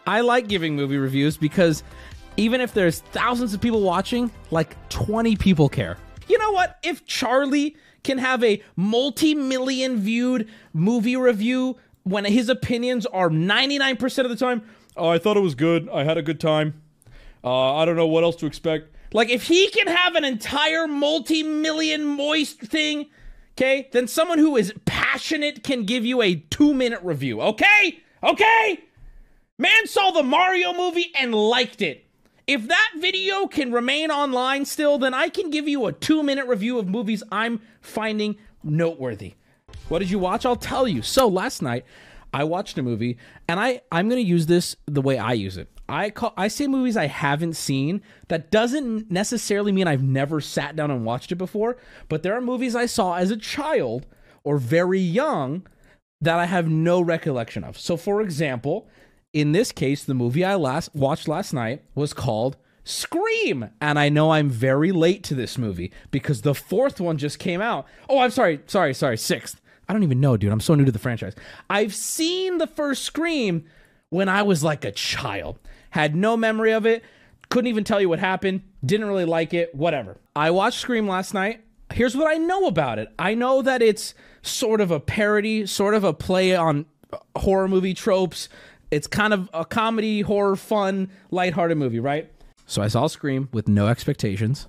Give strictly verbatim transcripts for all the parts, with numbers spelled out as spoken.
I like giving movie reviews because even if there's thousands of people watching, like twenty people care. You know what? If Charlie can have a multi-million viewed movie review when his opinions are ninety-nine percent of the time, oh, I thought it was good. I had a good time. Uh, I don't know what else to expect. Like, if he can have an entire multi-million moist thing, okay, then someone who is passionate can give you a two-minute review, okay? Okay? Man saw the Mario movie and liked it. If that video can remain online still, then I can give you a two-minute review of movies I'm finding noteworthy. What did you watch? I'll tell you. So, last night, I watched a movie, and I, I'm going to use this the way I use it. I call I say movies I haven't seen. That doesn't necessarily mean I've never sat down and watched it before, but there are movies I saw as a child or very young that I have no recollection of. So, for example, in this case, the movie I last watched last night was called Scream, and I know I'm very late to this movie because the fourth one just came out. Oh, I'm sorry, sorry, sorry, sixth. I don't even know, dude. I'm so new to the franchise. I've seen the first Scream when I was like a child. Had no memory of it. Couldn't even tell you what happened. Didn't really like it. Whatever. I watched Scream last night. Here's what I know about it. I know that it's sort of a parody, sort of a play on horror movie tropes. It's kind of a comedy, horror, fun, lighthearted movie, right? So I saw Scream with no expectations.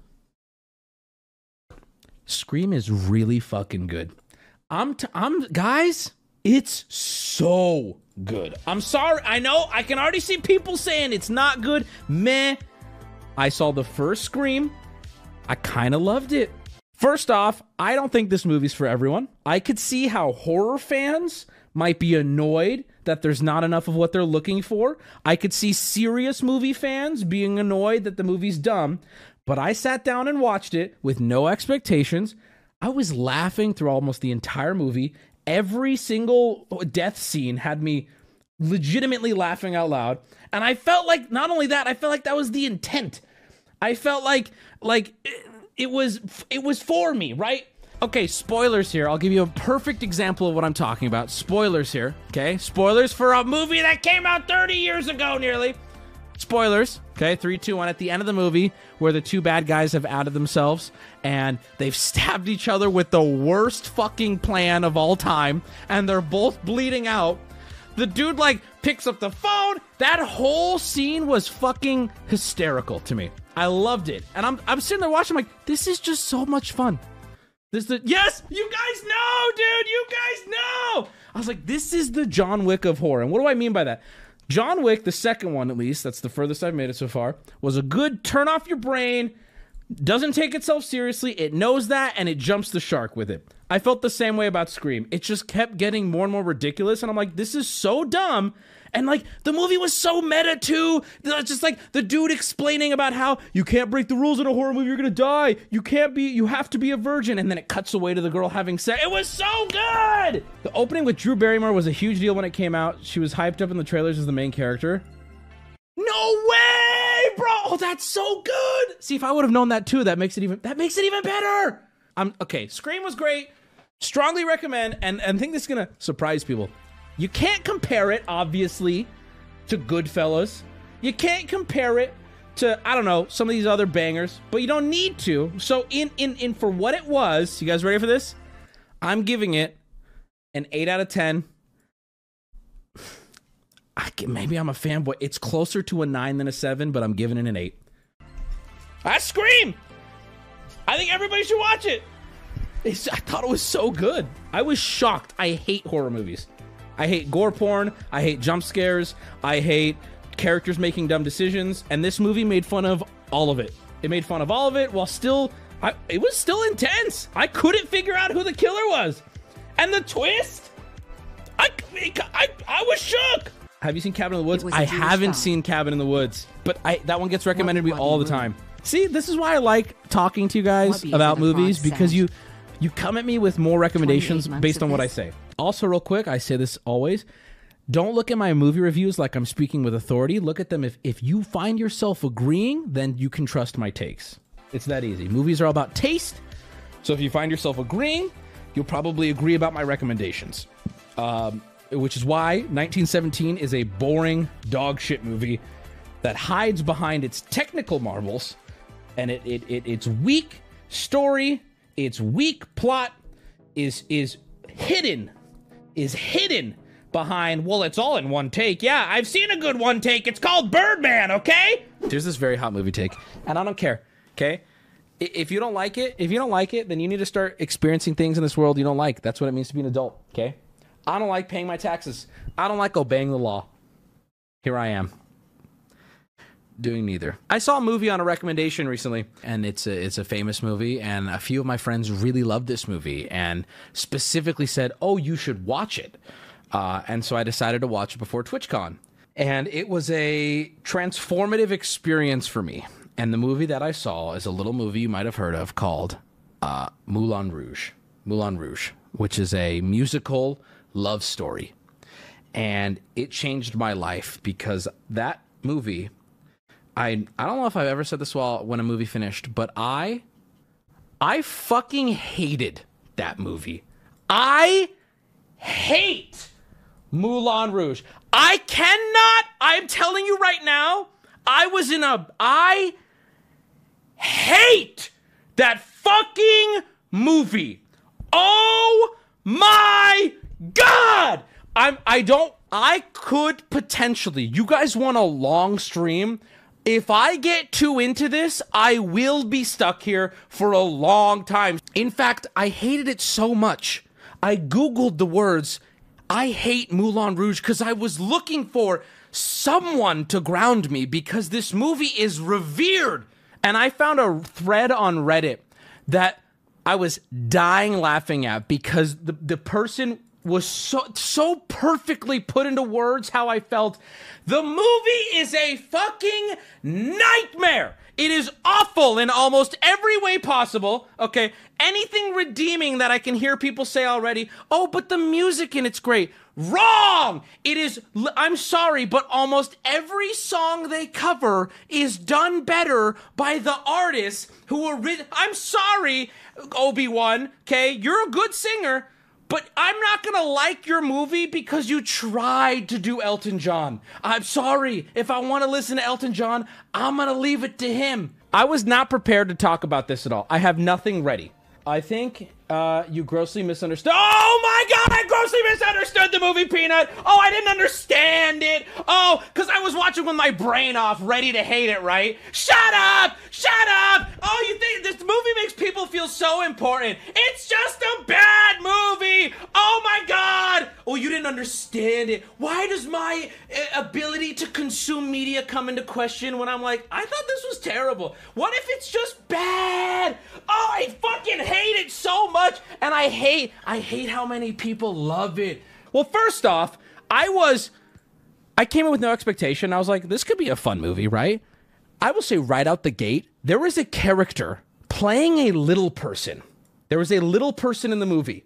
Scream is really fucking good. I'm, t- I'm, guys, it's so good. I'm sorry. I know. I can already see people saying it's not good. Meh. I saw the first Scream. I kind of loved it. First off, I don't think this movie's for everyone. I could see how horror fans might be annoyed that there's not enough of what they're looking for. I could see serious movie fans being annoyed that the movie's dumb. But I sat down and watched it with no expectations. I was laughing through almost the entire movie. Every single death scene had me legitimately laughing out loud. And I felt like, not only that, I felt like that was the intent. I felt like, like it was, it was for me, right? Okay, spoilers here. I'll give you a perfect example of what I'm talking about. Spoilers here, okay? Spoilers for a movie that came out thirty years ago, nearly. Spoilers, okay? Three, two, one. At the end of the movie, where the two bad guys have outed themselves, and they've stabbed each other with the worst fucking plan of all time, and they're both bleeding out. The dude, like, picks up the phone. That whole scene was fucking hysterical to me. I loved it. And I'm I'm sitting there watching, I'm like, this is just so much fun. This the yes, you guys know, dude. You guys know. I was like, this is the John Wick of horror. And what do I mean by that? John Wick, the second one at least, that's the furthest I've made it so far, was a good turn off your brain, doesn't take itself seriously, it knows that, and it jumps the shark with it. I felt the same way about Scream. It just kept getting more and more ridiculous, and I'm like, this is so dumb. And like, the movie was so meta too. It's just like the dude explaining about how you can't break the rules in a horror movie, you're gonna die. You can't be, you have to be a virgin. And then it cuts away to the girl having sex. It was so good! The opening with Drew Barrymore was a huge deal when it came out. She was hyped up in the trailers as the main character. No way, bro! Oh, that's so good! See, if I would have known that too, that makes it even, that makes it even better! I'm, okay, Scream was great. Strongly recommend, and, and I think this is gonna surprise people. You can't compare it, obviously, to Goodfellas. You can't compare it to, I don't know, some of these other bangers, but you don't need to. So in, in, in for what it was, you guys ready for this? I'm giving it an eight out of ten. I can, maybe I'm a fanboy. It's closer to a nine than a seven, but I'm giving it an eight. I Scream! I think everybody should watch it. It's, I thought it was so good. I was shocked. I hate horror movies. I hate gore porn, I hate jump scares, I hate characters making dumb decisions, and this movie made fun of all of it. It made fun of all of it while still, I, it was still intense. I couldn't figure out who the killer was. And the twist, I, I, I was shook. Have you seen Cabin in the Woods? I haven't film. seen Cabin in the Woods, but I, that one gets recommended to me all the time. See, this is why I like talking to you guys about movies, because you, you come at me with more recommendations based on what I say. Also, real quick, I say this always, don't look at my movie reviews like I'm speaking with authority. Look at them if, if you find yourself agreeing, then you can trust my takes. It's that easy. Movies are all about taste, so if you find yourself agreeing, you'll probably agree about my recommendations. Um, which is why nineteen seventeen is a boring dog shit movie that hides behind its technical marvels, and it, it, it its weak story, its weak plot is is hidden, is hidden behind, well, it's all in one take. Yeah, I've seen a good one take. It's called Birdman, okay? There's this very hot movie take, and I don't care, okay? If you don't like it, if you don't like it, then you need to start experiencing things in this world you don't like. That's what it means to be an adult, okay? I don't like paying my taxes. I don't like obeying the law. Here I am, doing neither. I saw a movie on a recommendation recently, and it's a, it's a famous movie, and a few of my friends really loved this movie and specifically said, oh, you should watch it. Uh, and so I decided to watch it before TwitchCon. And it was a transformative experience for me. And the movie that I saw is a little movie you might have heard of called uh, Moulin Rouge. Moulin Rouge, which is a musical love story. And it changed my life because that movie, I I don't know if I've ever said this while when a movie finished, but I I fucking hated that movie. I hate Moulin Rouge. I cannot, I'm telling you right now, I was in a, I hate that fucking movie. Oh my God. I'm, I don't, I could potentially, you guys want a long stream? If I get too into this, I will be stuck here for a long time. In fact, I hated it so much. I Googled the words, I hate Moulin Rouge, because I was looking for someone to ground me because this movie is revered. And I found a thread on Reddit that I was dying laughing at because the, the person was so, so perfectly put into words how I felt. The movie is a fucking nightmare. It is awful in almost every way possible, okay? Anything redeeming that I can hear people say already, oh, but the music in it's great. Wrong! It is, I'm sorry, but almost every song they cover is done better by the artists who are, I'm sorry, Obi-Wan, okay? You're a good singer, but I'm not gonna like your movie because you tried to do Elton John. I'm sorry. If I want to listen to Elton John, I'm gonna leave it to him. I was not prepared to talk about this at all. I have nothing ready. I think uh, you grossly misunderstood. Oh my God, I grossly misunderstood the movie, Peanut. Oh, I didn't understand it. Oh, because I was watching with my brain off, ready to hate it, right? Shut up! Shut up! Oh, you think this movie makes people feel so important? It's just a bad movie! Oh my God! Oh, you didn't understand it. Why does my uh, ability to consume media come into question when I'm like, I thought this was terrible? What if it's just bad? Oh, I fucking hate it so much, and I hate, I hate how many people love it. Well, first off, I was, I came in with no expectation. I was like, this could be a fun movie, right? I will say right out the gate, there was a character playing a little person. There was a little person in the movie.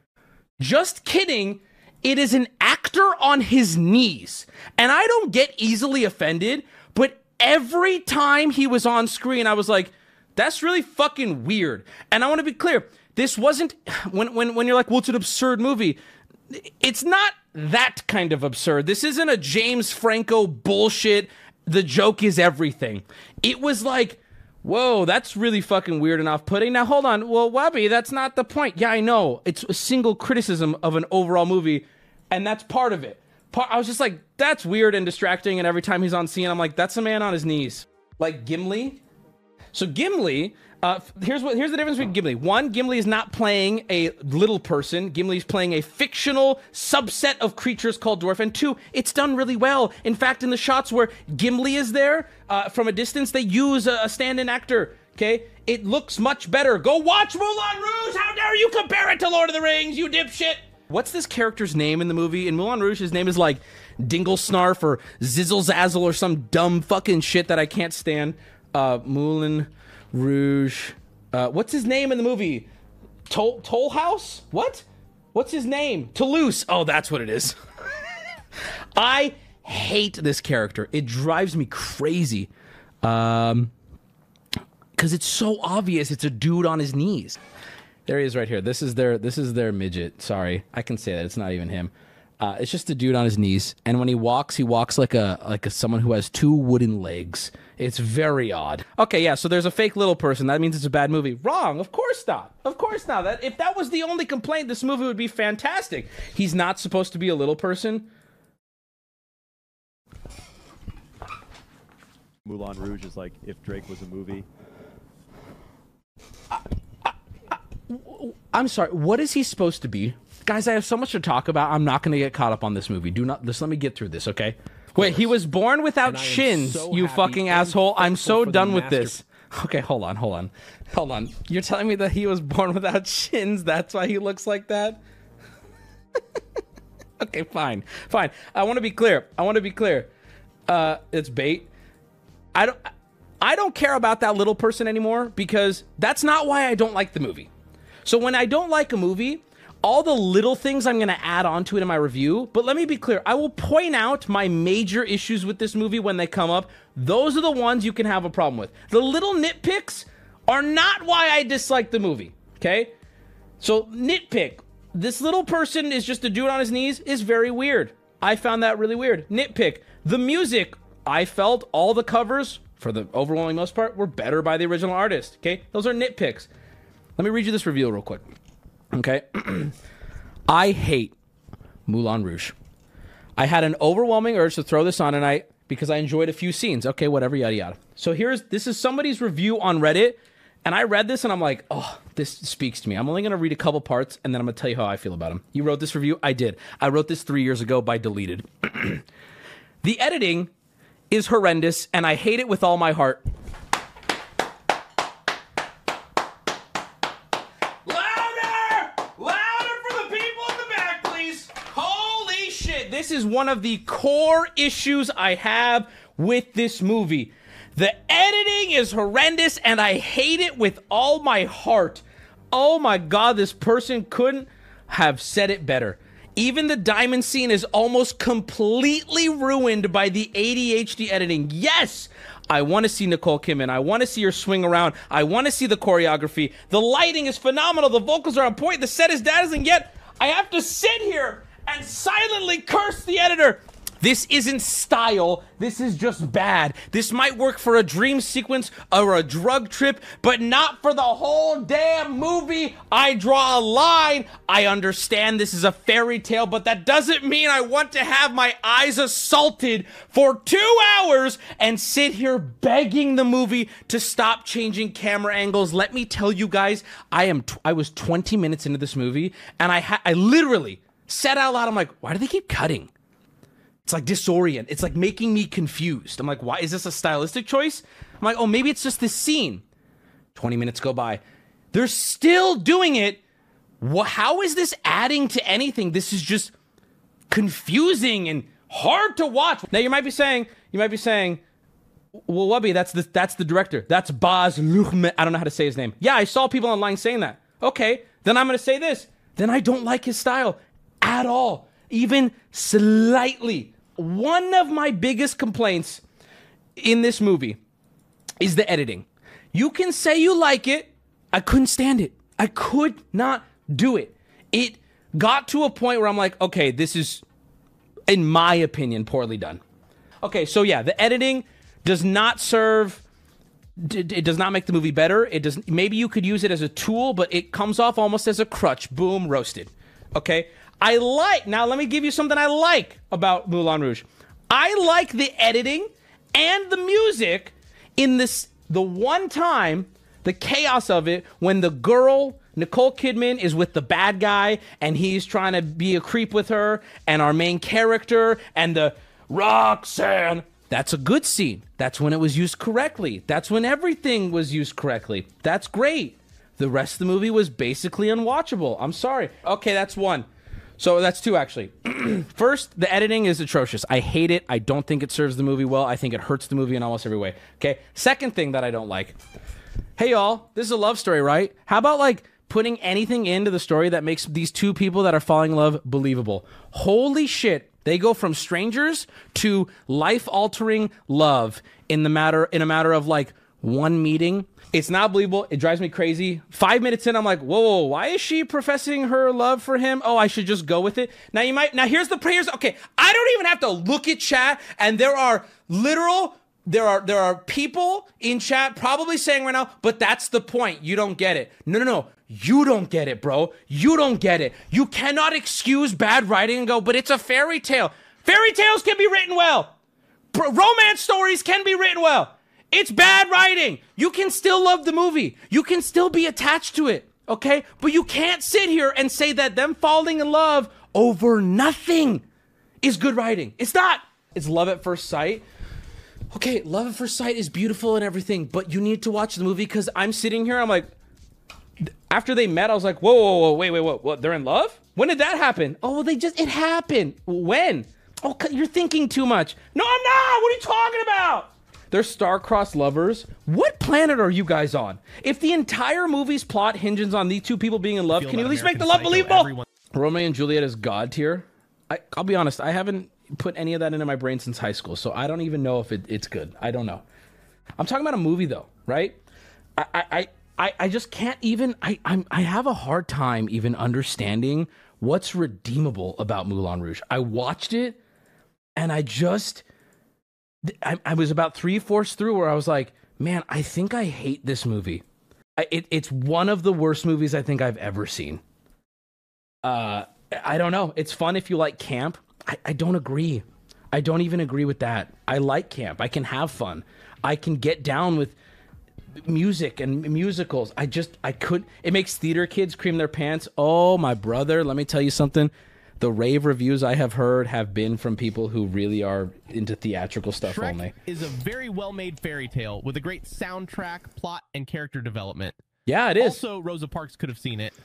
Just kidding. It is an actor on his knees. And I don't get easily offended, but every time he was on screen, I was like, that's really fucking weird. And I want to be clear. This wasn't, when, when, when you're like, well, it's an absurd movie. It's not that kind of absurd. This isn't a James Franco bullshit. The joke is everything. It was like, whoa, that's really fucking weird and off-putting. Now, hold on. Well, Webby, that's not the point. Yeah, I know. It's a single criticism of an overall movie, and that's part of it. Part, I was just like, that's weird and distracting, and every time he's on scene, I'm like, that's a man on his knees. Like Gimli. So Gimli, uh, here's what here's the difference between Gimli. One, Gimli is not playing a little person. Gimli's playing a fictional subset of creatures called dwarf. And two, it's done really well. In fact, in the shots where Gimli is there, uh, from a distance, they use a, a stand-in actor. Okay, it looks much better. Go watch Moulin Rouge. How dare you compare it to Lord of the Rings, you dipshit? What's this character's name in the movie? In Moulin Rouge, his name is like Dingle Snarf or Zizzle Zazzle or some dumb fucking shit that I can't stand. Uh, Moulin Rouge. Uh, what's his name in the movie? Toll Toll House? What? What's his name? Toulouse. Oh, that's what it is. I hate this character. It drives me crazy. Um, because it's so obvious. It's a dude on his knees. There he is right here. This is their this is their midget. Sorry, I can say that. It's not even him. Uh, it's just a dude on his knees, and when he walks, he walks like a like a someone who has two wooden legs. It's very odd. Okay, yeah, so there's a fake little person. That means it's a bad movie. Wrong. Of course not. Of course not. That if that was the only complaint, this movie would be fantastic. He's not supposed to be a little person. Moulin Rouge is like if Drake was a movie. I, I, I, I'm sorry. What is he supposed to be? Guys, I have so much to talk about. I'm not going to get caught up on this movie. Do not. Just let me get through this, okay? Wait, he was born without shins, so you fucking asshole. I'm so done with this. Okay, hold on, hold on. Hold on. You're telling me that he was born without shins? That's why he looks like that? Okay, fine. Fine. I want to be clear. I want to be clear. Uh, it's bait. I don't I don't care about that little person anymore because that's not why I don't like the movie. So when I don't like a movie, all the little things I'm going to add on to it in my review, but let me be clear. I will point out my major issues with this movie when they come up. Those are the ones you can have a problem with. The little nitpicks are not why I dislike the movie, okay? So nitpick, this little person is just a dude on his knees is very weird. I found that really weird. Nitpick, the music, I felt all the covers, for the overwhelming most part, were better by the original artist, okay? Those are nitpicks. Let me read you this review real quick. Okay, I hate Moulin Rouge. I had an overwhelming urge to throw this on tonight because I enjoyed a few scenes. Okay, whatever, yada yada. So here's this is somebody's review on Reddit, and I read this and I'm like, oh, this speaks to me. I'm only gonna read a couple parts and then I'm gonna tell you how I feel about him. You wrote this review? I did. I wrote this three years ago by Deleted. The editing is horrendous and I hate it with all my heart. This is one of the core issues I have with this movie. The editing is horrendous and I hate it with all my heart. Oh my God, this person couldn't have said it better. Even the diamond scene is almost completely ruined by the A D H D editing. Yes, I want to see Nicole Kidman. I want to see her swing around. I want to see the choreography. The lighting is phenomenal. The vocals are on point. The set is dazzling. Yet I have to sit here and silently curse the editor. This isn't style. This is just bad. This might work for a dream sequence or a drug trip, but not for the whole damn movie. I draw a line. I understand this is a fairy tale, but that doesn't mean I want to have my eyes assaulted for two hours and sit here begging the movie to stop changing camera angles. Let me tell you guys, I am t- I was twenty minutes into this movie, and I ha- I literally said out loud, I'm like, why do they keep cutting? It's like disorient. It's like making me confused. I'm like, why is this a stylistic choice? I'm like, oh, maybe it's just this scene. twenty minutes go by. They're still doing it. What, how is this adding to anything? This is just confusing and hard to watch. Now you might be saying, you might be saying, well, Wubby, that's the that's the director. That's Baz Luhrmann. I don't know how to say his name. Yeah, I saw people online saying that. Okay, then I'm gonna say this. Then I don't like his style at all, even slightly. One of my biggest complaints in this movie is the editing. You can say you like it. I couldn't stand it. I could not do it. It got to a point where I'm like, okay, this is, in my opinion, poorly done. Okay, so yeah, the editing does not serve, it does not make the movie better. It does. Maybe you could use it as a tool, but it comes off almost as a crutch. Boom, roasted. Okay? I like, now let me give you something I like about Moulin Rouge. I like the editing and the music in this, the one time, the chaos of it, when the girl, Nicole Kidman, is with the bad guy and he's trying to be a creep with her, and our main character and the Roxanne. That's a good scene. That's when it was used correctly. That's when everything was used correctly. That's great. The rest of the movie was basically unwatchable. I'm sorry. Okay, that's one. So that's two, actually. First, the editing is atrocious. I hate it. I don't think it serves the movie well. I think it hurts the movie in almost every way. Okay, second thing that I don't like. Hey, y'all, this is a love story, right? How about, like, putting anything into the story that makes these two people that are falling in love believable? Holy shit. They go from strangers to life-altering love in the matter in a matter of, like, one meeting. It's not believable. It drives me crazy. Five minutes in, I'm like, whoa, whoa, why is she professing her love for him? Oh, I should just go with it. Now you might, now here's the prayers. Okay, I don't even have to look at chat, and there are literal, there are, there are people in chat probably saying right now, but that's the point. You don't get it. No, no, no. You don't get it, bro. You don't get it. You cannot excuse bad writing and go, but it's a fairy tale. Fairy tales can be written well. Pro- romance stories can be written well. It's bad writing. You can still love the movie. You can still be attached to it, okay? But you can't sit here and say that them falling in love over nothing is good writing. It's not. It's love at first sight. Okay, love at first sight is beautiful and everything, but you need to watch the movie because I'm sitting here, I'm like, after they met, I was like, whoa, whoa, whoa, wait, wait, what? What? They're in love? When did that happen? Oh, well, they just, it happened. When? Oh, you're thinking too much. No, I'm not. What are you talking about? They're star-crossed lovers. What planet are you guys on? If the entire movie's plot hinges on these two people being in love, can you at least make the love believable? Everyone- Romeo and Juliet is God tier. I, I'll be honest, I haven't put any of that into my brain since high school, so I don't even know if it, it's good. I don't know. I'm talking about a movie, though, right? I, I, I, I just can't even. I, I'm, I have a hard time even understanding what's redeemable about Moulin Rouge. I watched it, and I just. I, I was about three-fourths through where I was like, man, I think I hate this movie. I, it, it's one of the worst movies I think I've ever seen. Uh, I don't know. It's fun if you like camp. I, I don't agree. I don't even agree with that. I like camp. I can have fun. I can get down with music and musicals. I just, I could. It makes theater kids cream their pants. Oh, my brother, let me tell you something. The rave reviews I have heard have been from people who really are into theatrical stuff Shrek only. Is a very well-made fairy tale with a great soundtrack, plot, and character development. Yeah, it is. Also, Rosa Parks could have seen it.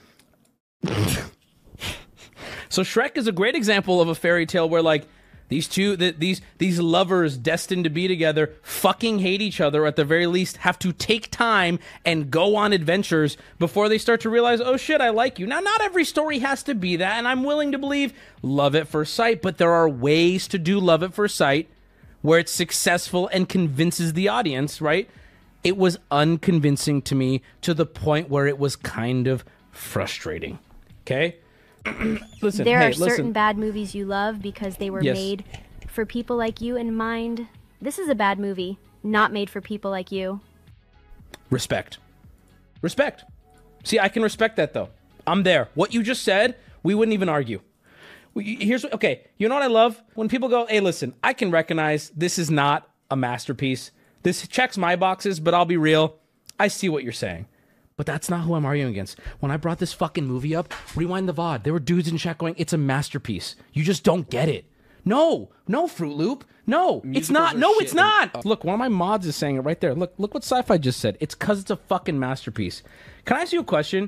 So Shrek is a great example of a fairy tale where, like, these two, the, these these lovers destined to be together fucking hate each other, or at the very least have to take time and go on adventures before they start to realize, oh shit, I like you. Now, not every story has to be that, and I'm willing to believe love at first sight, but there are ways to do love at first sight where it's successful and convinces the audience, right? It was unconvincing to me to the point where it was kind of frustrating, okay? Listen, there hey, are certain listen. bad movies you love because they were Yes. made for people like you in mind. This is a bad movie, not made for people like you. Respect. Respect. See, I can respect that, though. I'm there. What you just said, we wouldn't even argue. We- Here's what, okay, you know what I love? When people go, hey, listen, I can recognize this is not a masterpiece. This checks my boxes, but I'll be real. I see what you're saying. But that's not who I'm arguing against. When I brought this fucking movie up, rewind the V O D. There were dudes in chat going, it's a masterpiece. You just don't get it. No, no, Fruit Loop. No, it's not. No, it's not. Look, one of my mods is saying it right there. Look, look what Sci-Fi just said. It's because it's a fucking masterpiece. Can I ask you a question?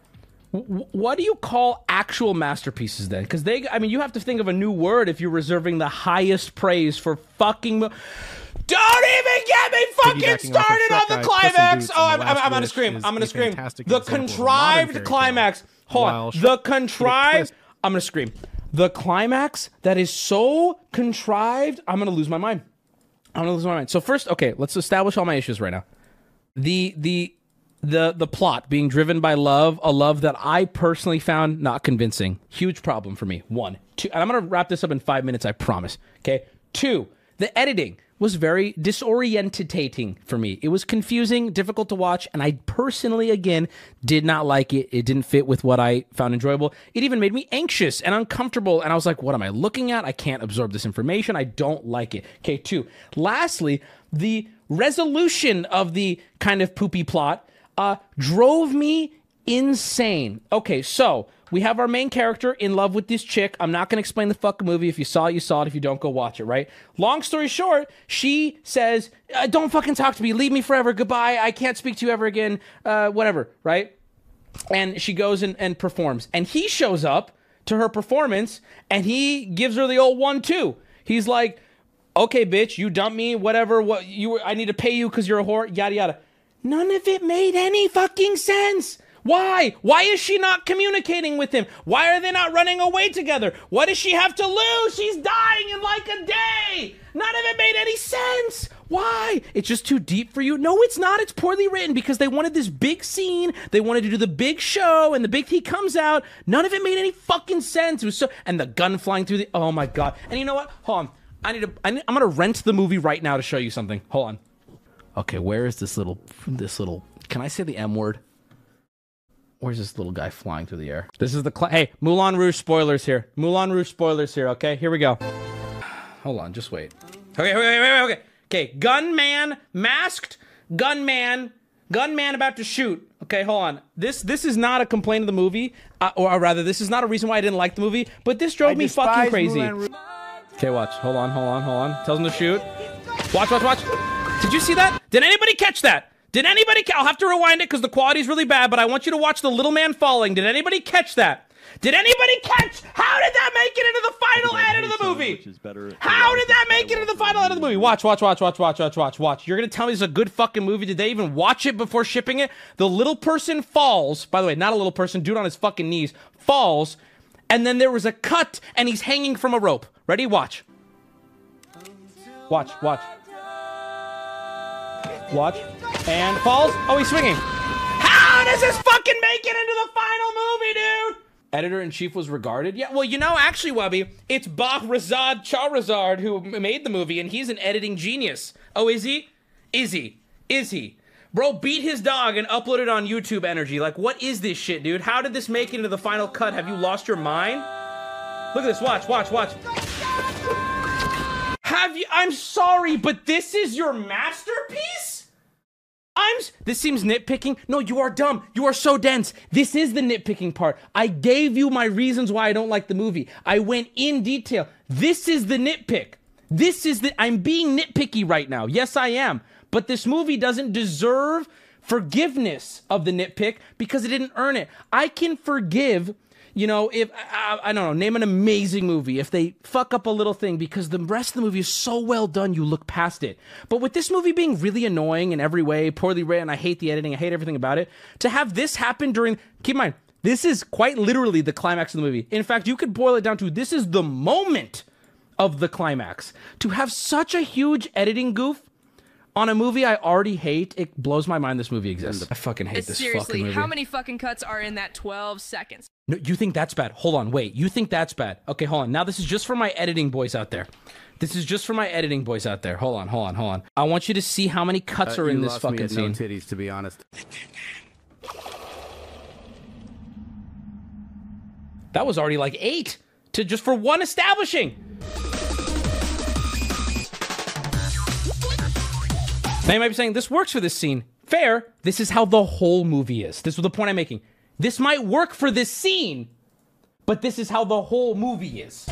W- what do you call actual masterpieces then? Because they, I mean, you have to think of a new word if you're reserving the highest praise for fucking. Mo- Don't even get me fucking Piggybacking off of started Shrek on the Guy, climax. Puss in Oh, I'm, Boots and I'm, The I'm gonna Last scream. Wish I'm gonna is a scream. fantastic The example of a modern contrived fairy tale. climax. Hold While on. Shrek- The contrived. twist- I'm gonna scream. The climax that is so contrived. I'm gonna lose my mind. I'm gonna lose my mind. So first, okay, let's establish all my issues right now. The the the the plot being driven by love, a love that I personally found not convincing. Huge problem for me. One, two, and I'm gonna wrap this up in five minutes. I promise. Okay. Two, the editing was very disorientating for me. It was confusing, difficult to watch, and I personally, again, did not like it. It didn't fit with what I found enjoyable. It even made me anxious and uncomfortable, and I was like, what am I looking at? I can't absorb this information. I don't like it. Okay, two. Lastly, the resolution of the kind of poopy plot uh, drove me insane. Okay, so we have our main character in love with this chick. I'm not going to explain the fucking movie. If you saw it, you saw it. If you don't, go watch it, right? Long story short, she says, uh, don't fucking talk to me. Leave me forever. Goodbye. I can't speak to you ever again. Uh, whatever, right? And she goes and, and performs. And he shows up to her performance, and he gives her the old one, too. He's like, okay, bitch, you dumped me, whatever. What you were, I need to pay you because you're a whore, yada, yada. None of it made any fucking sense. Why? Why is she not communicating with him? Why are they not running away together? What does she have to lose? She's dying in like a day. None of it made any sense. Why? It's just too deep for you? No, it's not. It's poorly written because they wanted this big scene. They wanted to do the big show, and the big he comes out. None of it made any fucking sense. It was so, and the gun flying through the, oh my God. And you know what? Hold on. I need to, I need, I'm going to rent the movie right now to show you something. Hold on. Okay, where is this little, this little, can I say the M word? Where's this little guy flying through the air? This is the, cl- hey, Moulin Rouge spoilers here. Moulin Rouge spoilers here, okay? Here we go. Hold on, just wait. Okay, wait, wait, wait, okay. Okay, gunman, masked, gunman, gunman about to shoot. Okay, hold on. This this is not a complaint of the movie, uh, or rather, this is not a reason why I didn't like the movie, but this drove I me fucking crazy. Okay, watch. Hold on, hold on, hold on. Tells him to shoot. Watch, watch, watch. Did you see that? Did anybody catch that? Did anybody? Ca- I'll have to rewind it because the quality is really bad, but I want you to watch the little man falling. Did anybody catch that? Did anybody catch? How did that make it into the final edit of the movie? How did that make it into the final edit of the movie? Watch, watch, watch, watch, watch, watch, watch, watch. You're gonna tell me this is a good fucking movie? Did they even watch it before shipping it? The little person falls. By the way, not a little person. Dude on his fucking knees falls, and then there was a cut, and he's hanging from a rope. Ready? Watch. Watch, watch. Watch. And falls. Oh, he's swinging. How does this fucking make it into the final movie, dude? Editor-in-chief was regarded? Yeah, well, you know, actually, Wubby, it's Bahrazad Charizard who made the movie, and he's an editing genius. Oh, is he? Is he? Is he? Bro beat his dog and uploaded on YouTube Energy. Like, what is this shit, dude? How did this make it into the final cut? Have you lost your mind? Look at this. Watch, watch, watch. Have you... I'm sorry, but this is your masterpiece? I'm, this seems nitpicking. No, you are dumb. You are so dense. This is the nitpicking part. I gave you my reasons why I don't like the movie. I went in detail. This is the nitpick. This is the, I'm being nitpicky right now. Yes, I am. But this movie doesn't deserve forgiveness of the nitpick because it didn't earn it. I can forgive, you know, if, I, I don't know, name an amazing movie. If they fuck up a little thing because the rest of the movie is so well done, you look past it. But with this movie being really annoying in every way, poorly written, I hate the editing, I hate everything about it, to have this happen during, keep in mind, this is quite literally the climax of the movie. In fact, you could boil it down to this is the moment of the climax. To have such a huge editing goof on a movie I already hate, it blows my mind this movie exists. I fucking hate this Seriously, fucking movie. how many fucking cuts are in that twelve seconds? No, you think that's bad? Hold on, wait. You think that's bad? Okay, hold on. Now this is just for my editing boys out there. This is just for my editing boys out there. Hold on, hold on, hold on. I want you to see how many cuts uh, are in this fucking me at scene. No titties, to be honest. That was already like eight to just for one establishing. Now you might be saying, this works for this scene. Fair. This is how the whole movie is. This is the point I'm making. This might work for this scene, but this is how the whole movie is.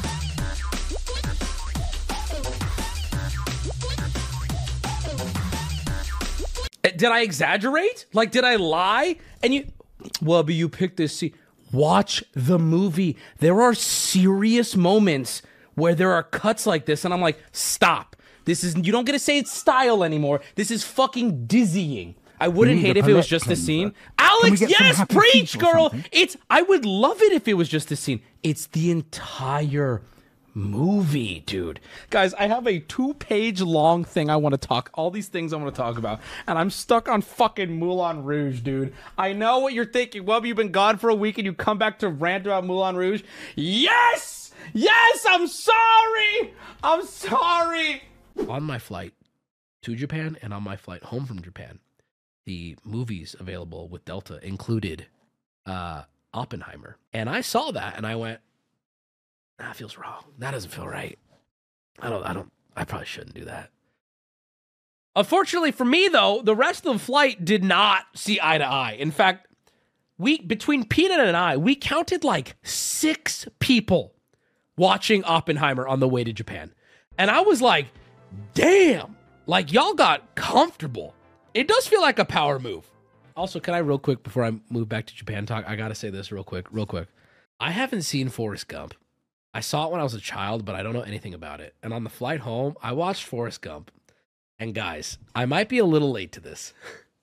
Did I exaggerate? Like, did I lie? And you, Wubby, you picked this scene. Watch the movie. There are serious moments where there are cuts like this, and I'm like, stop. This is, you don't get to say it's style anymore. This is fucking dizzying. I wouldn't hate if it was just the scene. Alex, yes, preach, girl. It's, I would love it if it was just the scene. It's the entire movie, dude. Guys, I have a two-page long thing I want to talk, all these things I want to talk about, and I'm stuck on fucking Moulin Rouge, dude. I know what you're thinking. Well, you've been gone for a week and you come back to rant about Moulin Rouge. Yes! Yes, I'm sorry! I'm sorry! On my flight to Japan and on my flight home from Japan, the movies available with Delta included uh, Oppenheimer. And I saw that and I went, that feels wrong. That doesn't feel right. I don't, I don't, I probably shouldn't do that. Unfortunately for me, though, the rest of the flight did not see eye to eye. In fact, we, between Peanut and I, we counted like six people watching Oppenheimer on the way to Japan. And I was like, damn, like y'all got comfortable. It does feel like a power move. Also, can I real quick, before I move back to Japan talk, I gotta say this real quick, real quick. I haven't seen Forrest Gump. I saw it when I was a child, but I don't know anything about it. And on the flight home, I watched Forrest Gump. And guys, I might be a little late to this.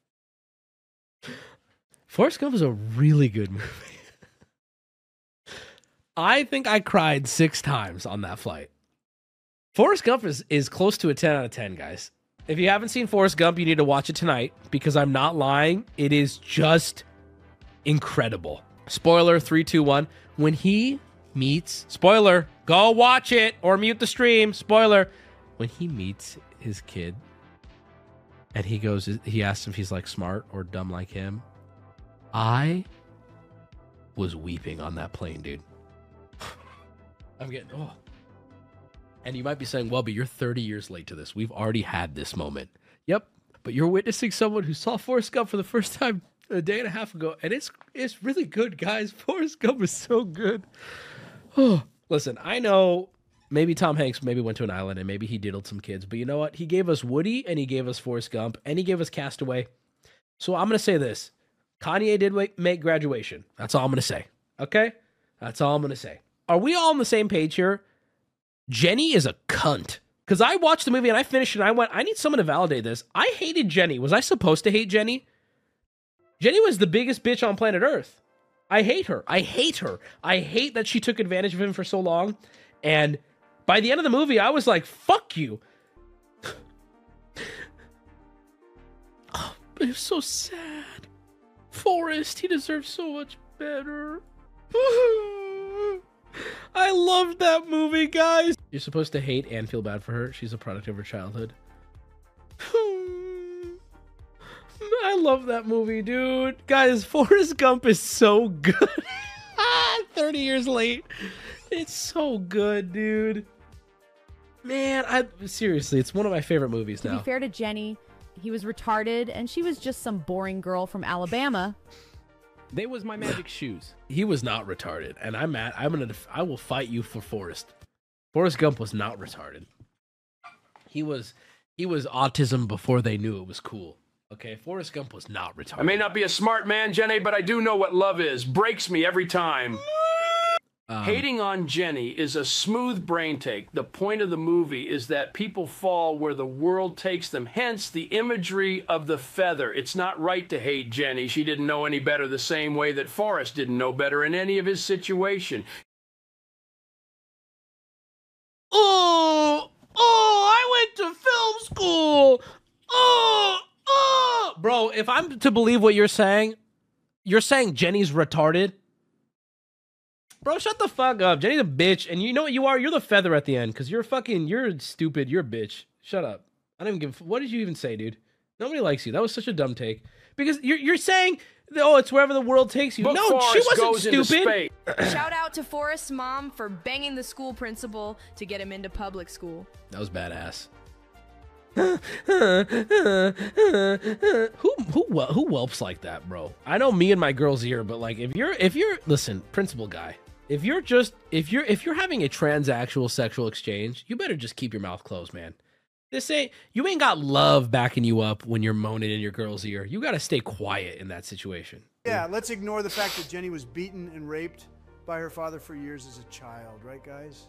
Forrest Gump is a really good movie. I think I cried six times on that flight. Forrest Gump is, is close to a ten out of ten, guys. If you haven't seen Forrest Gump, you need to watch it tonight because I'm not lying. It is just incredible. Spoiler, three, two, one. When he meets, spoiler, go watch it or mute the stream. Spoiler. When he meets his kid and he goes, he asks him if he's like smart or dumb like him. I was weeping on that plane, dude. I'm getting, oh. And you might be saying, well, but you're thirty years late to this. We've already had this moment. Yep. But you're witnessing someone who saw Forrest Gump for the first time a day and a half ago. And it's it's really good, guys. Forrest Gump is so good. Oh, listen, I know maybe Tom Hanks maybe went to an island and maybe he diddled some kids. But you know what? He gave us Woody and he gave us Forrest Gump and he gave us Castaway. So I'm going to say this. Kanye did make Graduation. That's all I'm going to say. Okay? That's all I'm going to say. Are we all on the same page here? Jenny is a cunt. Because I watched the movie and I finished it and I went, I need someone to validate this. I hated Jenny. Was I supposed to hate Jenny? Jenny was the biggest bitch on planet Earth. I hate her. I hate her. I hate that she took advantage of him for so long. And by the end of the movie, I was like, fuck you. Oh, but it was so sad. Forrest, he deserves so much better. I loved that movie, guys. You're supposed to hate and feel bad for her. She's a product of her childhood. I love that movie, dude. Guys, Forrest Gump is so good. thirty years late. It's so good, dude. Man, I seriously, it's one of my favorite movies now. To be fair to Jenny, he was retarded, and she was just some boring girl from Alabama. They was my magic shoes. He was not retarded, and I'm at. I'm gonna. I will fight you for Forrest. Forrest Gump was not retarded. He was. He was autism before they knew it was cool. Okay, Forrest Gump was not retarded. I may not be a smart man, Jenny, but I do know what love is. Breaks me every time. Um, Hating on Jenny is a smooth brain take. The point of the movie is that people fall where the world takes them. Hence, the imagery of the feather. It's not right to hate Jenny. She didn't know any better, the same way that Forrest didn't know better in any of his situation. Oh, oh, I went to film school. Oh, oh. Bro, if I'm to believe what you're saying, you're saying Jenny's retarded? Bro, shut the fuck up. Jenny's a bitch, and you know what you are? You're the feather at the end, because you're fucking, you're stupid. You're a bitch. Shut up. I don't even give, what did you even say, dude? Nobody likes you. That was such a dumb take. Because you're, you're saying, oh, it's wherever the world takes you. But no, Forrest she wasn't goes into stupid. space. Shout out to Forrest's mom for banging the school principal to get him into public school. That was badass. who who who whelps like that, bro? I know me and my girl's ear, but like if you're if you're listen, principal guy, if you're just if you're if you're having a transactional sexual exchange, you better just keep your mouth closed, man. This ain't you ain't got love backing you up when you're moaning in your girl's ear. You got to stay quiet in that situation. Yeah, let's ignore the fact that Jenny was beaten and raped by her father for years as a child, right, guys?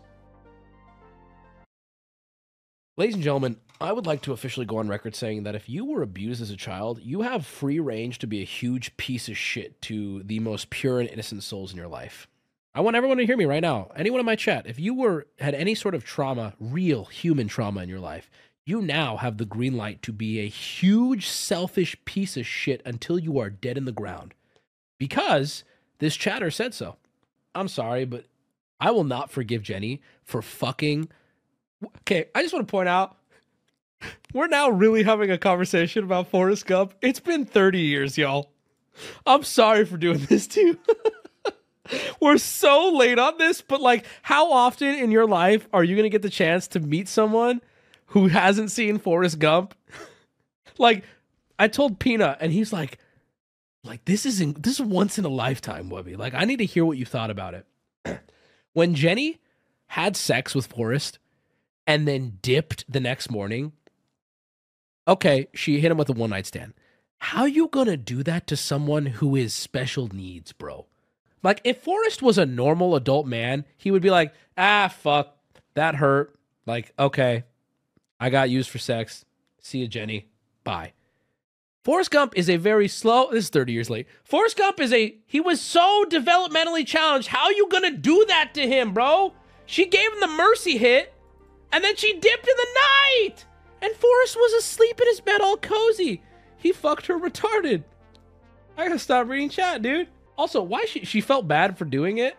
Ladies and gentlemen, I would like to officially go on record saying that if you were abused as a child, you have free range to be a huge piece of shit to the most pure and innocent souls in your life. I want everyone to hear me right now. Anyone in my chat, if you were had any sort of trauma, real human trauma in your life, you now have the green light to be a huge selfish piece of shit until you are dead in the ground. Because this chatter said so. I'm sorry, but I will not forgive Jenny for fucking... Okay, I just want to point out, we're now really having a conversation about Forrest Gump. It's been thirty years, y'all. I'm sorry for doing this to you. We're so late on this, but like, how often in your life are you going to get the chance to meet someone who hasn't seen Forrest Gump? Like, I told Peanut, and he's like, like, this is in, this is once in a lifetime, Wubby. Like, I need to hear what you thought about it. When Jenny had sex with Forrest, and then dipped the next morning. Okay, she hit him with a one-night stand. How you gonna do that to someone who is special needs, bro? Like, if Forrest was a normal adult man, he would be like, ah, fuck, that hurt. Like, okay, I got used for sex. See you, Jenny. Bye. Forrest Gump is a very slow, this is thirty years late. Forrest Gump is a, he was so developmentally challenged. How you gonna do that to him, bro? She gave him the mercy hit. And then she dipped in the night. And Forrest was asleep in his bed all cozy. He fucked her retarded. I gotta stop reading chat, dude. Also, why she she felt bad for doing it?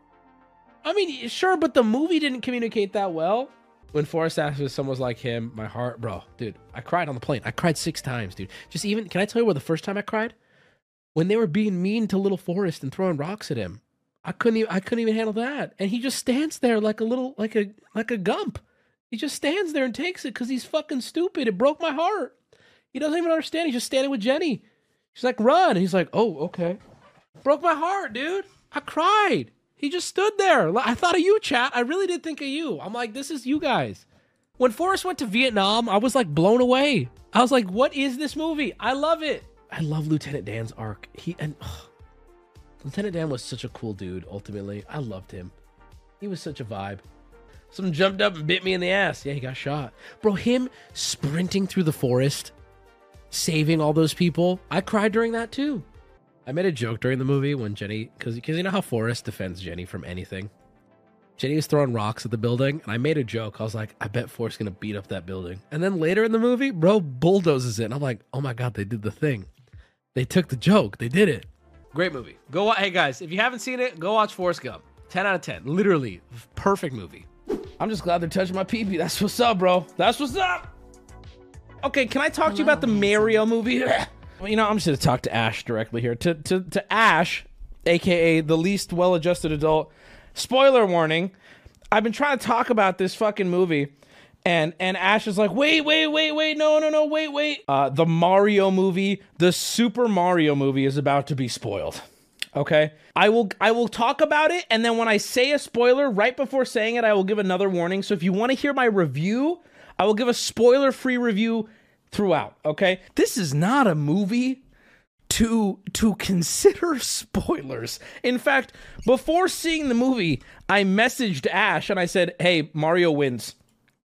I mean, sure, but the movie didn't communicate that well. When Forrest asked if someone was like him, my heart, bro, dude, I cried on the plane. I cried six times, dude. Just even, can I tell you where the first time I cried? When they were being mean to little Forrest and throwing rocks at him. I couldn't even, I couldn't even handle that. And he just stands there like a little, like a, like a gump. He just stands there and takes it because he's fucking stupid. It broke my heart. He doesn't even understand. He's just standing with Jenny. She's like, run. And he's like, oh, okay. Broke my heart, dude. I cried. He just stood there. I thought of you, chat. I really did think of you. I'm like, this is you guys. When Forrest went to Vietnam, I was like blown away. I was like, what is this movie? I love it. I love Lieutenant Dan's arc. He and oh, Lieutenant Dan was such a cool dude, ultimately. I loved him. He was such a vibe. Someone jumped up and bit me in the ass. Yeah, he got shot. Bro, him sprinting through the forest, saving all those people. I cried during that too. I made a joke during the movie when Jenny, because because you know how Forrest defends Jenny from anything. Jenny was throwing rocks at the building, and I made a joke. I was like, I bet Forrest's going to beat up that building. And then later in the movie, bro bulldozes it. And I'm like, oh my God, they did the thing. They took the joke. They did it. Great movie. Go watch. Hey guys, if you haven't seen it, go watch Forrest Gump. ten out of ten. Literally, perfect movie. I'm just glad they're touching my pee-pee. That's what's up, bro. That's what's up. Okay, can I talk to you about the Mario movie? Well, you know, I'm just going to talk to Ash directly here. To, to, to Ash, a k a the least well-adjusted adult. Spoiler warning. I've been trying to talk about this fucking movie. And and Ash is like, wait, wait, wait, wait, no, no, no, wait, wait. Uh, the Mario movie, the Super Mario movie is about to be spoiled. Okay? I will I will talk about it, and then when I say a spoiler, right before saying it, I will give another warning. So if you want to hear my review, I will give a spoiler-free review throughout, okay? This is not a movie to to consider spoilers. In fact, before seeing the movie, I messaged Ash and I said, hey, Mario wins.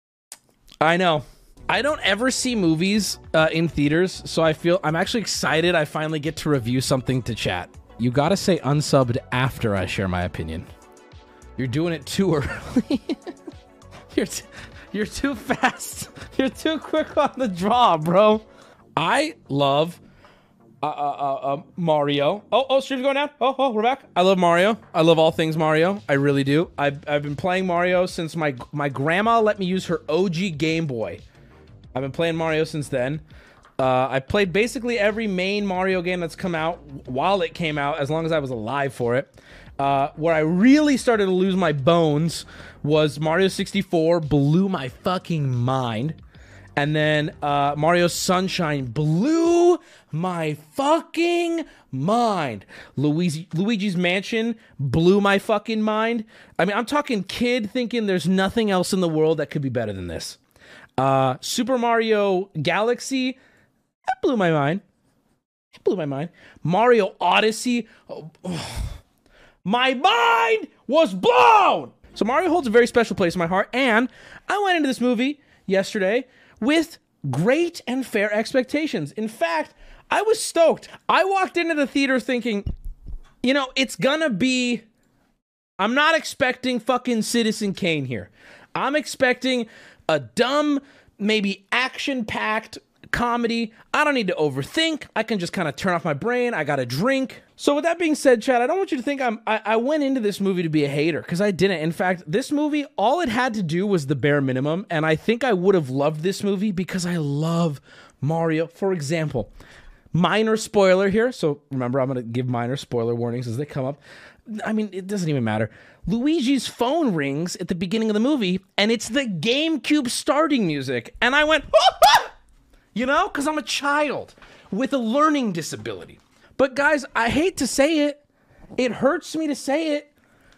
I know. I don't ever see movies uh, in theaters, so I feel I'm actually excited I finally get to review something to chat. You gotta say unsubbed after I share my opinion. You're doing it too early. you're, t you're too fast. You're too quick on the draw, bro. I love uh, uh, uh, uh, Mario. Oh, oh, stream's going down. Oh, oh, we're back. I love Mario. I love all things Mario. I really do. I've, I've been playing Mario since my, my grandma let me use her O G Game Boy. I've been playing Mario since then. Uh, I played basically every main Mario game that's come out while it came out, as long as I was alive for it. Uh, where I really started to lose my bones was Mario sixty-four, blew my fucking mind. And then uh, Mario Sunshine blew my fucking mind. Luigi, Luigi's Mansion blew my fucking mind. I mean, I'm talking kid thinking there's nothing else in the world that could be better than this. Uh, Super Mario Galaxy, that blew my mind. It blew my mind. Mario Odyssey, oh, oh, my mind was blown! So Mario holds a very special place in my heart, and I went into this movie yesterday with great and fair expectations. In fact, I was stoked. I walked into the theater thinking, you know, it's gonna be... I'm not expecting fucking Citizen Kane here. I'm expecting a dumb, maybe action-packed comedy. I don't need to overthink. I can just kind of turn off my brain. I got a drink. So with that being said, Chad, I don't want you to think I'm, I, I went into this movie to be a hater, because I didn't. In fact, this movie, all it had to do was the bare minimum, and I think I would have loved this movie because I love Mario. For example, minor spoiler here. So remember, I'm going to give minor spoiler warnings as they come up. I mean, it doesn't even matter. Luigi's phone rings at the beginning of the movie, and it's the GameCube starting music. And I went, ah! You know, because I'm a child with a learning disability. But guys, I hate to say it. It hurts me to say it.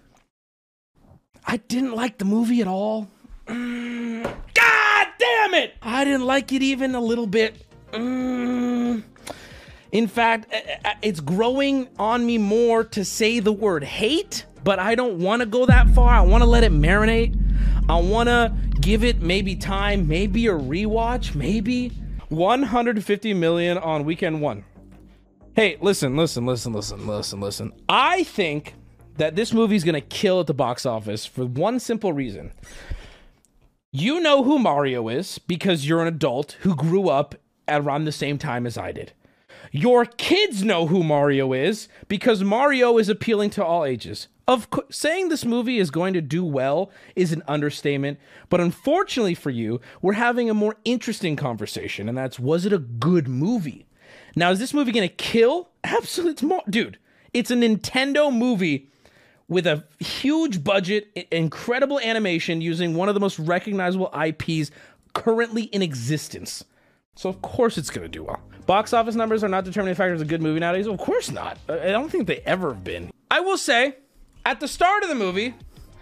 I didn't like the movie at all. Mm. God damn it! I didn't like it even a little bit. Mm. In fact, it's growing on me more to say the word hate, but I don't want to go that far. I want to let it marinate. I want to give it maybe time, maybe a rewatch, maybe. one hundred fifty million on weekend one. Hey, listen, listen, listen, listen, listen, listen. I think that this movie's going to kill at the box office for one simple reason. You know who Mario is because you're an adult who grew up around the same time as I did. Your kids know who Mario is because Mario is appealing to all ages. Of co- saying this movie is going to do well is an understatement, but unfortunately for you, we're having a more interesting conversation, and that's, was it a good movie? Now, is this movie going to kill? Absolutely. It's more, dude, it's a Nintendo movie with a huge budget, i- incredible animation using one of the most recognizable I Ps currently in existence. So of course it's going to do well. Box office numbers are not determining factors of a good movie nowadays. Of course not. I I don't think they ever have been. I will say, at the start of the movie,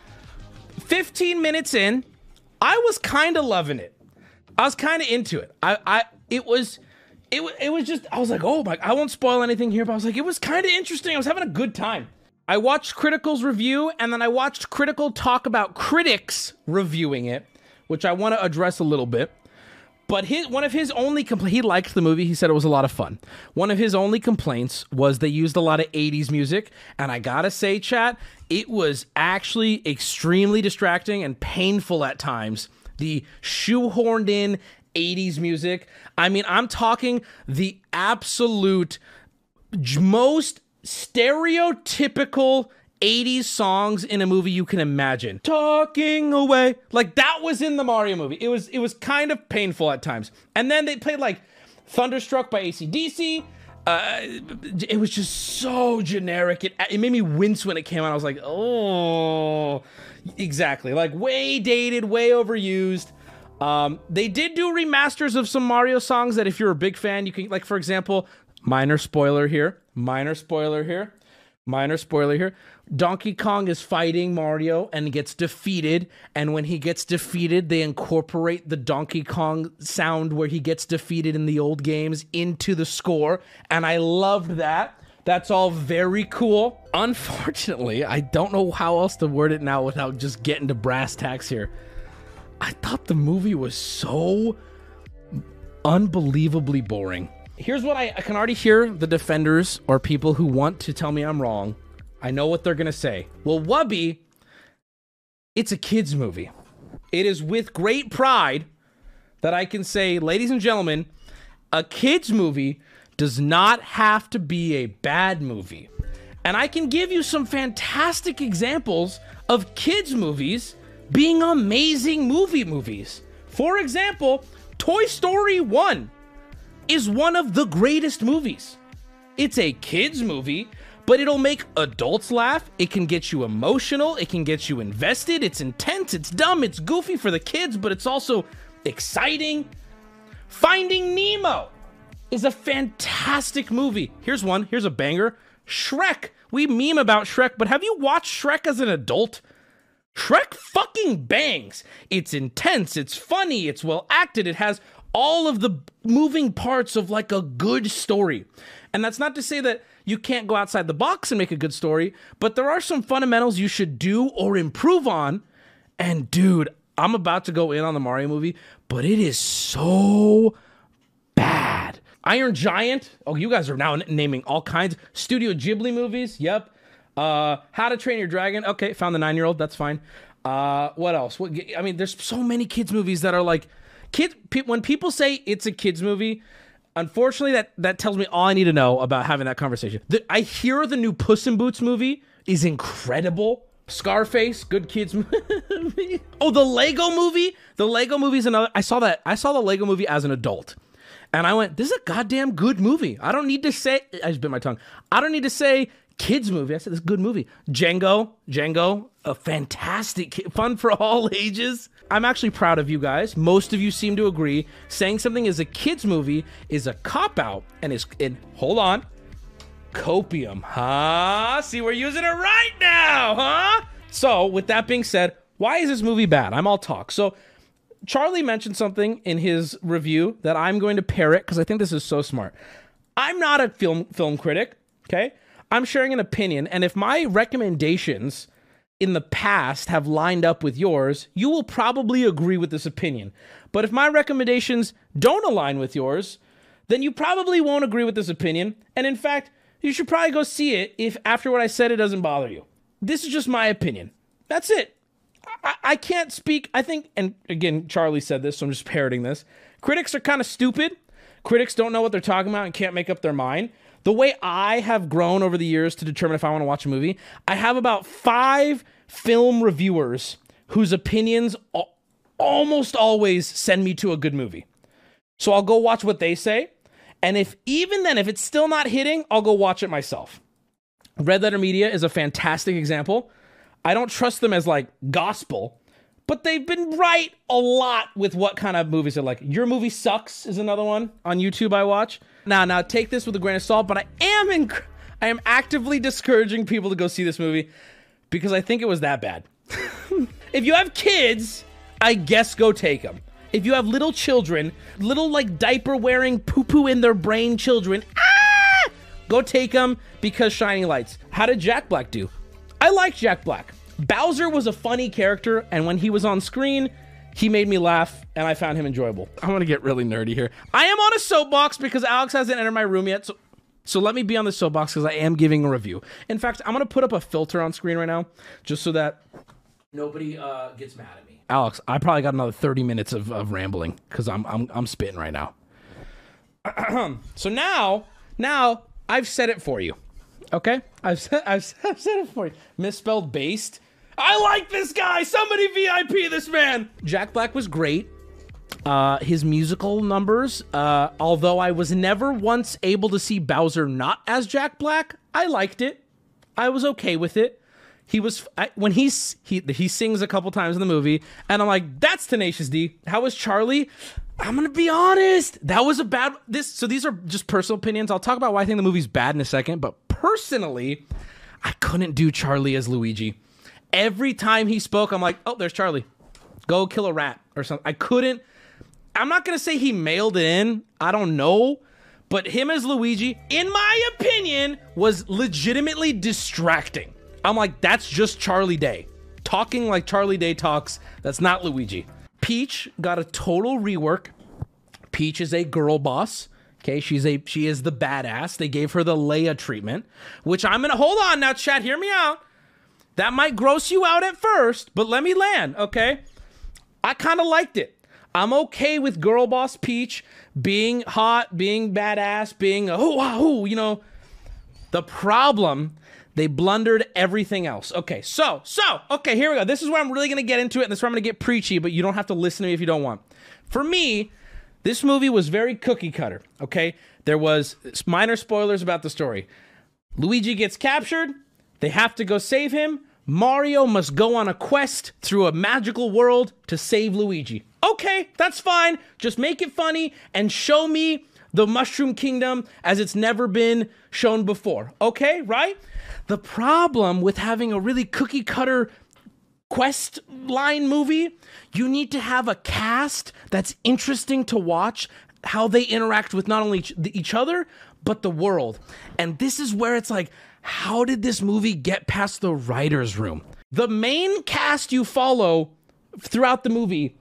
fifteen minutes in, I was kind of loving it. I was kind of into it. I, I, it was, it, wa- it was just, I was like, oh my, I won't spoil anything here, but I was like, it was kind of interesting. I was having a good time. I watched Critical's review, and then I watched Critical talk about critics reviewing it, which I want to address a little bit. But his, one of his only complaints, he liked the movie. He said it was a lot of fun. One of his only complaints was they used a lot of eighties music. And I gotta say, chat, it was actually extremely distracting and painful at times. The shoehorned in eighties music. I mean, I'm talking the absolute j- most stereotypical eighties songs in a movie you can imagine. Talking away. Like, that was in the Mario movie. It was it was kind of painful at times. And then they played like Thunderstruck by A C D C. Uh, it was just so generic. It, it made me wince when it came out. I was like, oh, exactly. Like, way dated, way overused. Um, they did do remasters of some Mario songs that if you're a big fan, you can, like, for example, minor spoiler here, minor spoiler here, minor spoiler here. Donkey Kong is fighting Mario and gets defeated, and when he gets defeated, they incorporate the Donkey Kong sound where he gets defeated in the old games into the score, and I loved that. That's all very cool. Unfortunately, I don't know how else to word it now without just getting to brass tacks here. I thought the movie was so unbelievably boring. Here's what I, I can already hear the defenders or people who want to tell me I'm wrong. I know what they're going to say. Well, Wubby, it's a kid's movie. It is with great pride that I can say, ladies and gentlemen, a kid's movie does not have to be a bad movie. And I can give you some fantastic examples of kids' movies being amazing movie movies. For example, Toy Story one is one of the greatest movies. It's a kid's movie, but it'll make adults laugh. It can get you emotional. It can get you invested. It's intense. It's dumb. It's goofy for the kids, but it's also exciting. Finding Nemo is a fantastic movie. Here's one. Here's a banger. Shrek. We meme about Shrek, but have you watched Shrek as an adult? Shrek fucking bangs. It's intense. It's funny. It's well acted. It has all of the moving parts of like a good story. And that's not to say that you can't go outside the box and make a good story, but there are some fundamentals you should do or improve on. And dude, I'm about to go in on the Mario movie, but it is so bad. Iron Giant. Oh, you guys are now n- naming all kinds. Studio Ghibli movies. Yep. Uh, How to Train Your Dragon. Okay, found the nine-year-old. That's fine. Uh, what else? What, I mean, there's so many kids movies that are like, kids. Pe- when people say it's a kids movie, unfortunately, that, that tells me all I need to know about having that conversation. The, I hear the new Puss in Boots movie is incredible. Scarface, good kids movie. Oh, the Lego movie. The Lego movie is another. I saw that. I saw the Lego movie as an adult. And I went, this is a goddamn good movie. I don't need to say, I just bit my tongue. I don't need to say kids movie. I said, this is a good movie. Django, Django, a fantastic, kid, fun for all ages. I'm actually proud of you guys. Most of you seem to agree. Saying something is a kids movie is a cop-out and is, and hold on, copium, huh? See, we're using it right now, huh? So with that being said, why is this movie bad? I'm all talk. So Charlie mentioned something in his review that I'm going to parrot because I think this is so smart. I'm not a film film critic, okay? I'm sharing an opinion, and if my recommendations in the past have lined up with yours, you will probably agree with this opinion. But if my recommendations don't align with yours, then you probably won't agree with this opinion. And in fact, you should probably go see it if after what I said it doesn't bother you. This is just my opinion. That's it. I, I can't speak. I think, and again, Charlie said this, so I'm just parroting this. Critics are kind of stupid. Critics don't know what they're talking about and can't make up their mind. The way I have grown over the years to determine if I want to watch a movie, I have about five film reviewers whose opinions al- almost always send me to a good movie. So I'll go watch what they say. And if even then, if it's still not hitting, I'll go watch it myself. Red Letter Media is a fantastic example. I don't trust them as like gospel, but they've been right a lot with what kind of movies they're like. Your Movie Sucks is another one on YouTube I watch. Now, now take this with a grain of salt, but I am inc- I am actively discouraging people to go see this movie because I think it was that bad. If you have kids, I guess go take them. If you have little children, little like diaper wearing poo poo in their brain children, ah, go take them because Shining Lights. How did Jack Black do? I liked Jack Black. Bowser was a funny character, and when he was on screen, he made me laugh, and I found him enjoyable. I'm gonna get really nerdy here. I am on a soapbox because Alex hasn't entered my room yet, so, so let me be on the soapbox because I am giving a review. In fact, I'm gonna put up a filter on screen right now, just so that nobody uh, gets mad at me. Alex, I probably got another thirty minutes of, of rambling because I'm, I'm I'm spitting right now. So now, now I've said it for you. Okay? I've said, I've, said, I've said it for you. Misspelled based. I like this guy. Somebody V I P this man. Jack Black was great. Uh, his musical numbers, uh, although I was never once able to see Bowser not as Jack Black, I liked it. I was okay with it. He was, I, when he's, he he sings a couple times in the movie, and I'm like, that's Tenacious D. How was Charlie? I'm gonna be honest. That was a bad, this, so these are just personal opinions. I'll talk about why I think the movie's bad in a second, but personally, I couldn't do Charlie as Luigi. Every time he spoke, I'm like, oh, there's Charlie. Go kill a rat or something. I couldn't, I'm not gonna say he mailed it in. I don't know. But him as Luigi, in my opinion, was legitimately distracting. I'm like, that's just Charlie Day. Talking like Charlie Day talks, that's not Luigi. Peach got a total rework. Peach is a girl boss. Okay, she's a she is the badass. They gave her the Leia treatment, which I'm gonna hold on now, chat, hear me out. That might gross you out at first, but let me land, okay? I kind of liked it. I'm okay with girl boss Peach being hot, being badass, being a hoo ah hoo, you know. The problem, they blundered everything else. Okay, so, so, okay, here we go. This is where I'm really going to get into it, and this is where I'm going to get preachy, but you don't have to listen to me if you don't want. For me, this movie was very cookie cutter, okay? There was minor spoilers about the story. Luigi gets captured. They have to go save him. Mario must go on a quest through a magical world to save Luigi. Okay, that's fine. Just make it funny and show me the Mushroom Kingdom as it's never been shown before. Okay, right? The problem with having a really cookie cutter quest line movie, you need to have a cast that's interesting to watch, how they interact with not only each, each other, but the world. And this is where it's like, how did this movie get past the writer's room? The main cast you follow throughout the movie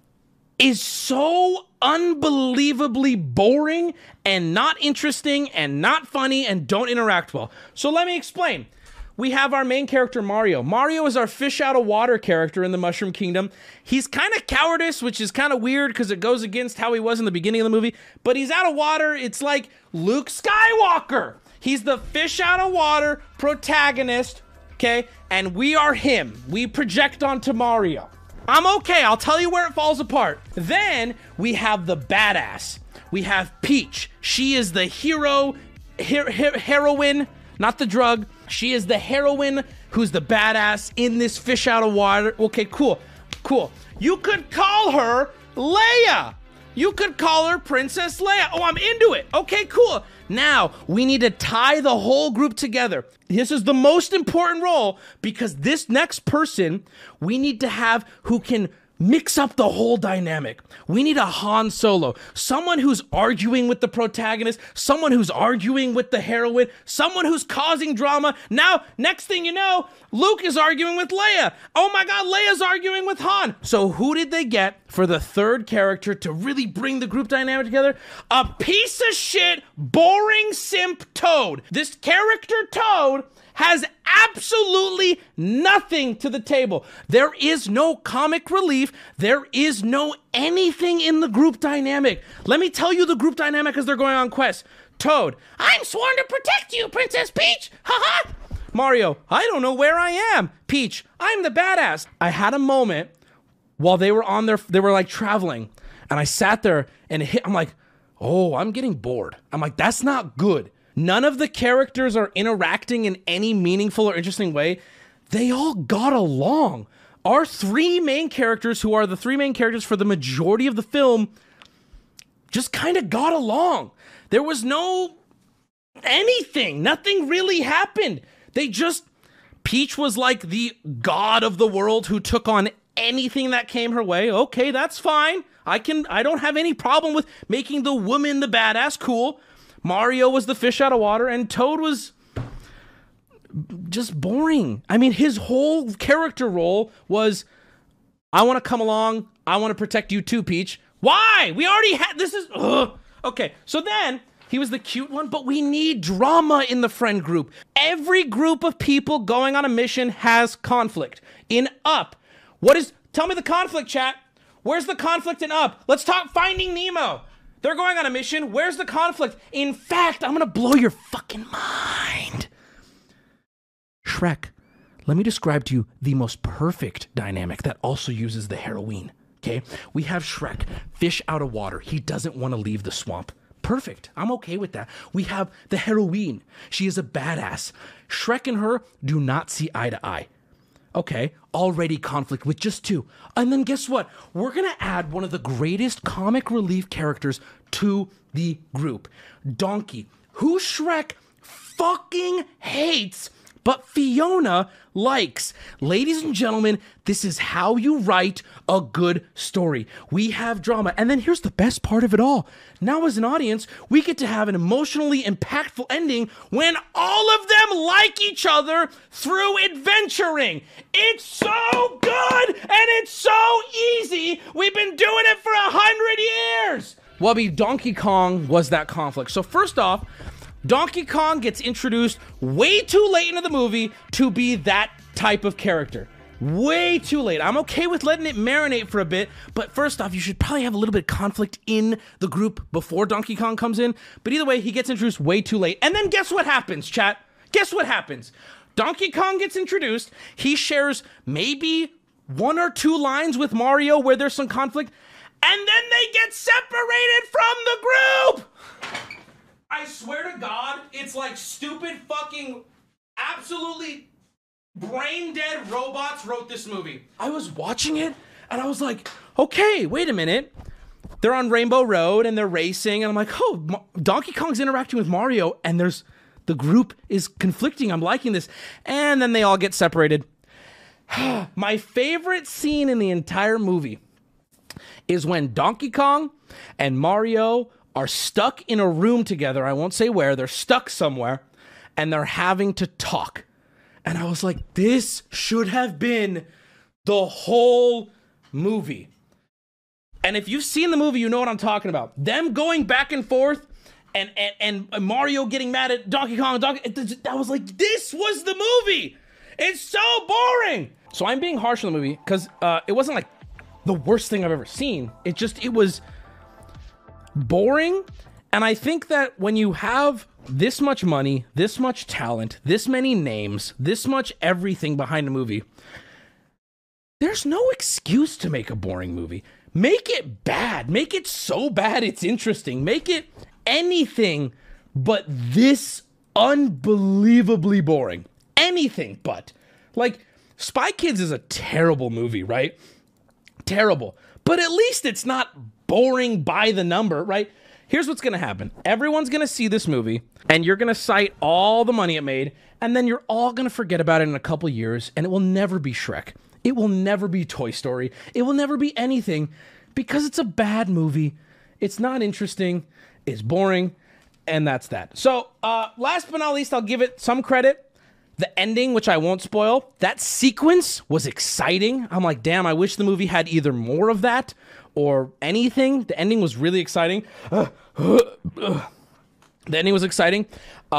is so unbelievably boring and not interesting and not funny and don't interact well. So let me explain. We have our main character, Mario. Mario is our fish out of water character in the Mushroom Kingdom. He's kind of cowardice, which is kind of weird because it goes against how he was in the beginning of the movie, but he's out of water. It's like Luke Skywalker. He's the fish out of water protagonist, okay? And we are him. We project onto Mario. I'm okay. I'll tell you where it falls apart. Then we have the badass. We have Peach. She is the hero, her, her, heroine, not the drug. She is the heroine who's the badass in this fish out of water. Okay, cool, cool. You could call her Leia. You could call her Princess Leia. Oh, I'm into it. Okay, cool. Now, we need to tie the whole group together. This is the most important role because this next person we need to have who can mix up the whole dynamic. We need a Han Solo, someone who's arguing with the protagonist, someone who's arguing with the heroine, someone who's causing drama. Now, next thing you know, Luke is arguing with Leia. Oh my God, Leia's arguing with Han. So who did they get for the third character to really bring the group dynamic together? A piece of shit, boring simp Toad. This character Toad has absolutely nothing to the table. There is no comic relief. There is no anything in the group dynamic. Let me tell you the group dynamic as they're going on quests. Toad, I'm sworn to protect you, Princess Peach. Haha. Mario, I don't know where I am. Peach, I'm the badass. I had a moment while they were on their, they were like traveling, and I sat there and it hit, I'm like, oh, I'm getting bored. I'm like, that's not good. None of the characters are interacting in any meaningful or interesting way. They all got along. Our three main characters, who are the three main characters for the majority of the film, just kind of got along. There was no anything. Nothing really happened. They just, Peach was like the god of the world who took on anything that came her way. Okay, that's fine. I can, I don't have any problem with making the woman the badass. Cool. Mario was the fish out of water, and Toad was just boring. I mean, his whole character role was, I want to come along. I want to protect you too, Peach. Why? We already had, this is, ugh. Okay, so then he was the cute one, but we need drama in the friend group. Every group of people going on a mission has conflict. In Up, what is, tell me the conflict, chat. Where's the conflict in Up? Let's talk Finding Nemo. They're going on a mission. Where's the conflict? In fact, I'm gonna blow your fucking mind. Shrek, let me describe to you the most perfect dynamic that also uses the heroine, okay? We have Shrek, fish out of water. He doesn't want to leave the swamp. Perfect. I'm okay with that. We have the heroine. She is a badass. Shrek and her do not see eye to eye. Okay, already conflict with just two. And then guess what? We're gonna add one of the greatest comic relief characters to the group. Donkey, who Shrek fucking hates, but Fiona likes. Ladies and gentlemen, this is how you write a good story. We have drama. And then here's the best part of it all. Now as an audience, we get to have an emotionally impactful ending when all of them like each other through adventuring. It's so good and it's so easy. We've been doing it for a hundred years. Well, I mean, Donkey Kong was that conflict. So first off, Donkey Kong gets introduced way too late into the movie to be that type of character. Way too late. I'm okay with letting it marinate for a bit, but first off, you should probably have a little bit of conflict in the group before Donkey Kong comes in. But either way, he gets introduced way too late. And then guess what happens, chat? Guess what happens? Donkey Kong gets introduced. He shares maybe one or two lines with Mario where there's some conflict, and then they get separated from the group! I swear to God, it's like stupid fucking, absolutely brain-dead robots wrote this movie. I was watching it, and I was like, okay, wait a minute. They're on Rainbow Road, and they're racing, and I'm like, oh, Mo- Donkey Kong's interacting with Mario, and there's, the group is conflicting. I'm liking this. And then they all get separated. My favorite scene in the entire movie is when Donkey Kong and Mario are stuck in a room together. I won't say where. They're stuck somewhere, and they're having to talk. And I was like, this should have been the whole movie. And if you've seen the movie, you know what I'm talking about. Them going back and forth, and and, and Mario getting mad at Donkey Kong. Donkey, I was like, this was the movie. It's so boring. So I'm being harsh on the movie because uh, it wasn't like the worst thing I've ever seen. It just, it was boring. And I think that when you have this much money, this much talent, this many names, this much everything behind a movie, there's no excuse to make a boring movie. Make it bad. Make it so bad it's interesting. Make it anything but this unbelievably boring. Anything but. Like, Spy Kids is a terrible movie, right? Terrible. But at least it's not boring by the number, right? Here's what's going to happen. Everyone's going to see this movie, and you're going to cite all the money it made, and then you're all going to forget about it in a couple years, and it will never be Shrek. It will never be Toy Story. It will never be anything because it's a bad movie. It's not interesting. It's boring. And that's that. So uh, last but not least, I'll give it some credit. The ending, which I won't spoil, that sequence was exciting. I'm like, damn, I wish the movie had either more of that or anything. The ending was really exciting. Uh, uh, uh. The ending was exciting. Uh,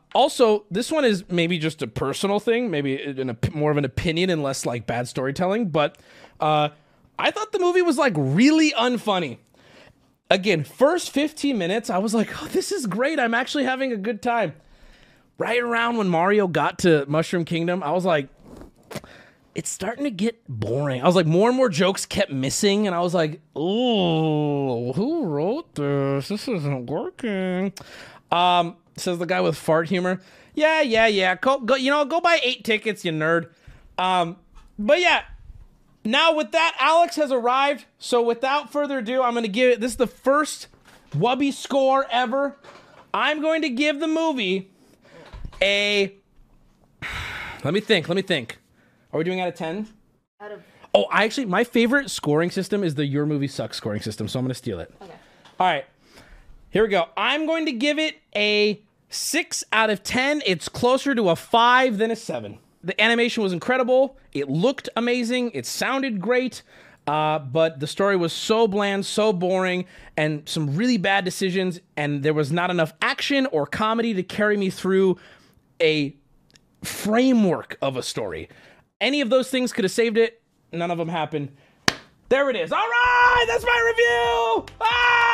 Also, this one is maybe just a personal thing, maybe an, more of an opinion and less like bad storytelling, but uh, I thought the movie was like really unfunny. Again, first fifteen minutes, I was like, oh, this is great. I'm actually having a good time. Right around when Mario got to Mushroom Kingdom, I was like, it's starting to get boring. I was like, more and more jokes kept missing, and I was like, oh, who wrote this? This isn't working. Um, says the guy with fart humor. Yeah, yeah, yeah. Go, go, you know, go buy eight tickets, you nerd. Um, but yeah, now with that, Alex has arrived. So without further ado, I'm going to give it, this is the first Wubby score ever. I'm going to give the movie a, let me think, let me think. Are we doing out of ten? Out of... Oh, I actually, my favorite scoring system is the Your Movie Sucks scoring system, so I'm going to steal it. Okay. All right. Here we go. I'm going to give it a six out of ten. It's closer to a five than a seven. The animation was incredible. It looked amazing. It sounded great. Uh, but the story was so bland, so boring, and some really bad decisions, and there was not enough action or comedy to carry me through a framework of a story. Any of those things could have saved it. None of them happened. There it is. All right, that's my review. Ah!